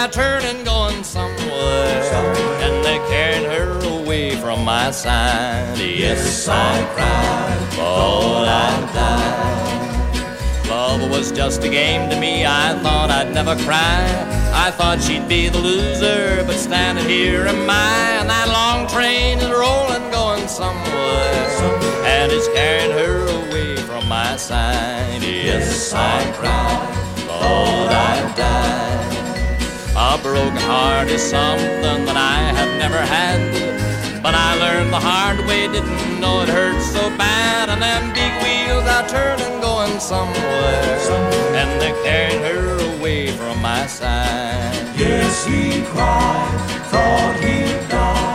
turning, going somewhere, and they're carrying her away from my side. Yes, I cried, thought I'd die. Love was just a game to me, I thought I'd never cry. I thought she'd be the loser, but standing here am I. And that long train is rolling, going somewhere, and it's carrying her away from my side. Yes, I cried, thought I'd die. A broken heart is something that I have never had, but I learned the hard way, didn't know it hurt so bad. And them big wheels are turning, going somewhere, and they're carrying her away from my side. Yes, he cried, thought he'd die.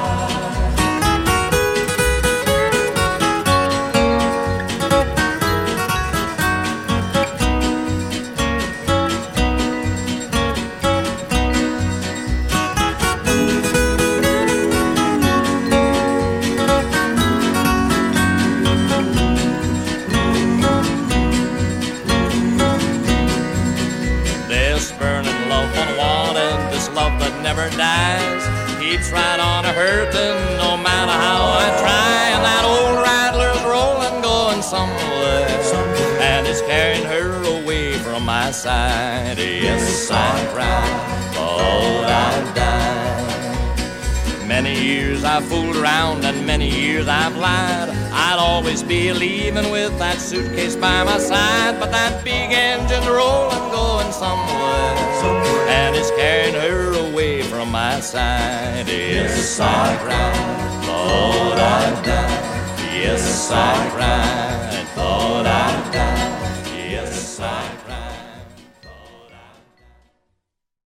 This burning love unwanted, this love that never dies, keeps right on a-hurting no matter how I try. And that old rattler's rolling, going somewhere, and it's carrying her away from my side. Yes, I cried, thought I'd die. Many years I've fooled around and many years I've lied. I'd always be leaving with that suitcase by my side, but that big engine's rolling, going somewhere, and it's carrying her away from my side. Yes, I cried, thought I'd die. Yes, I cried, thought I'd die. Yes, I cried.